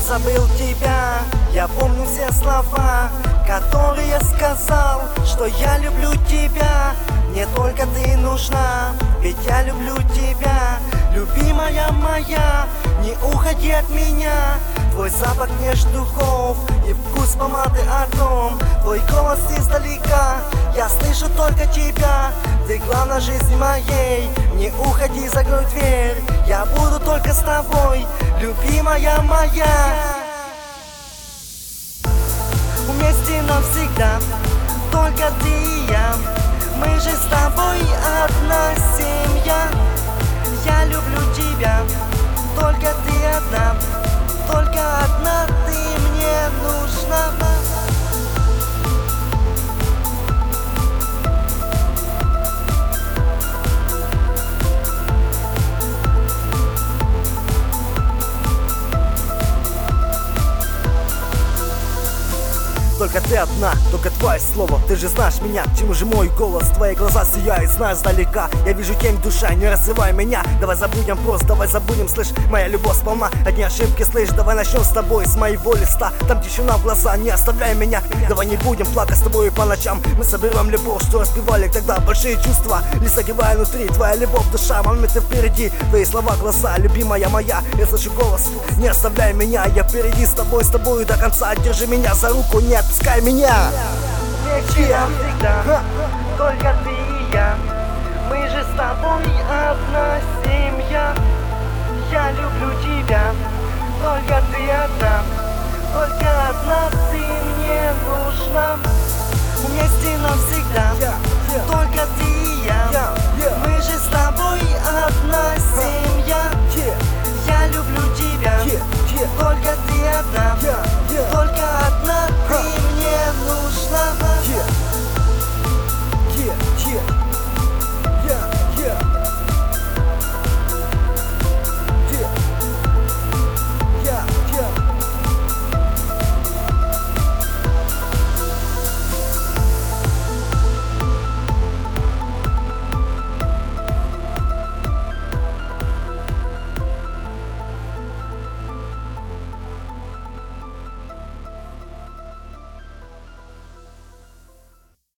забыл тебя. Я помню все слова, которые я сказал, что я люблю тебя. Мне только ты нужна, ведь я люблю тебя. Любимая моя, не уходи от меня. Твой запах неж духов и вкус помады Артом. Твой голос издалека, я слышу только тебя. Ты главная жизни моей, не уходи, закрой дверь. Я буду только с тобой, любимая моя. Вместе навсегда, только ты и я. Мы же с тобой одна семья. Я люблю тебя, только ты одна. Только одна ты мне нужна. Только ты одна, только твое слово. Ты же знаешь меня, к чему же мой голос. Твои глаза сияют, знаю издалека. Я вижу тень в душе, не развивай меня. Давай забудем просто, давай забудем, слышь. Моя любовь сполна, одни ошибки, слышь. Давай начнем с тобой, с моего листа. Там тишина в глаза, не оставляй меня. Давай не будем плакать с тобой по ночам. Мы соберем любовь, что разбивали тогда большие чувства. Не согревая внутри, твоя любовь, душа, моменты впереди. Твои слова, глаза, любимая моя. Я слышу голос, не оставляй меня. Я впереди с тобой до конца. Держи меня за руку, не отпускай меня. Вечером всегда, только ты и я. Мы же с тобой одна семья. Я люблю тебя, только ты одна. Только одна ты мне нужна. Вместе навсегда, только ты и я. Мы же с тобой одна семья.